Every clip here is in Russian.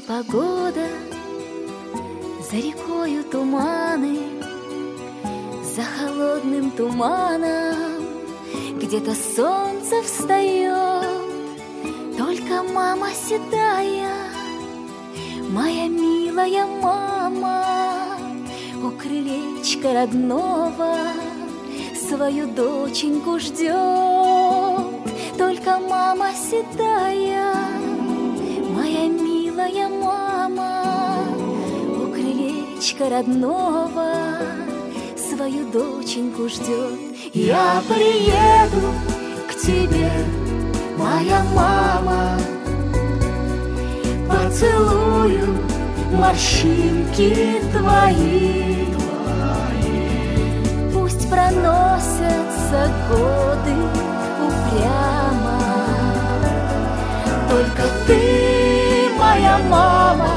непогода, за рекою туманы, за холодным туманом где-то солнце встает. Только мама седая, моя милая мама, у крылечка родного свою доченьку ждет. Только мама седая, моя милая мама, у крылечка родного свою доченьку ждет. Я приеду к тебе, моя мама, поцелую морщинки твои. Пусть проносятся годы упрямо, только ты, моя мама,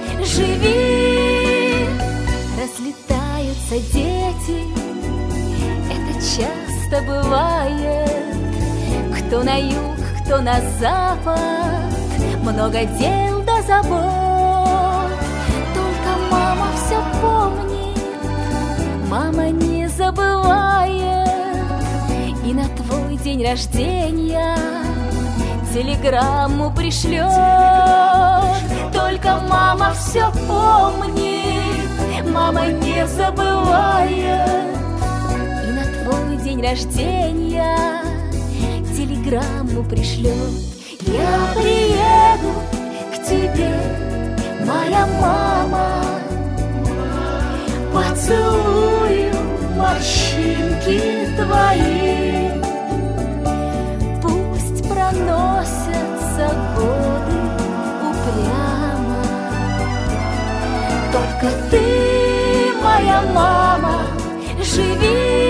живи. Разлетаются дети, это часто бывает. Кто на юг, кто на запад, много дел да забот. Только мама все помнит, мама не забывает. И на твой день рождения телеграмму пришлет. Только мама все помнит, мама не забывает. И на твой день рождения телеграмму пришлет. Я приеду к тебе, моя мама, поцелую морщинки твои. Пусть проносятся годы упрямо, только ты, моя мама, живи.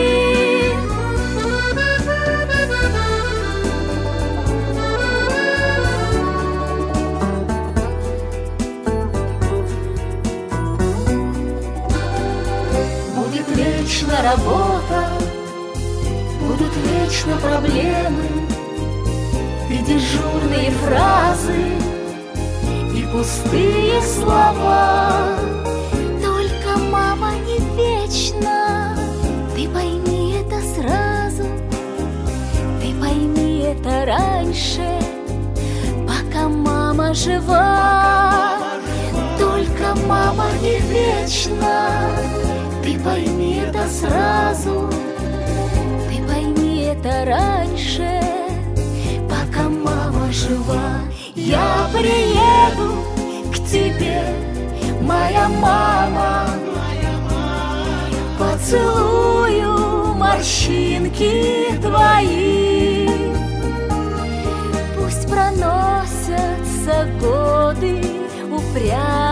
Вечно работа, будут вечно проблемы, и дежурные фразы, и пустые слова. Только мама не вечна, ты пойми это сразу, ты пойми это раньше, пока мама жива. Только мама не вечна, ты пойми это сразу, ты пойми это раньше, пока мама жива. Я приеду к тебе, моя мама, поцелую морщинки твои. Пусть проносятся годы упрямо,